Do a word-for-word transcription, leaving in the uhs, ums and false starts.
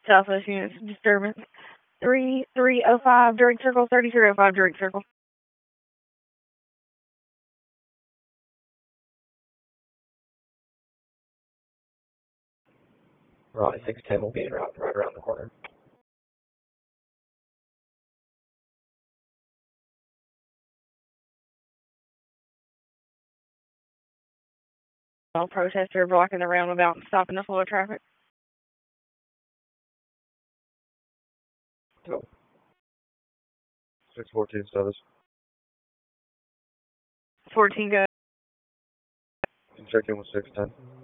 Southwest units disturbance. three three oh five Drake Circle, thirty-three oh five Drake Circle. Right, six ten will be right, right around the corner. All protester blocking the roundabout and stopping the flow of traffic. Go. six fourteen status. fourteen go. Can check in with six ten.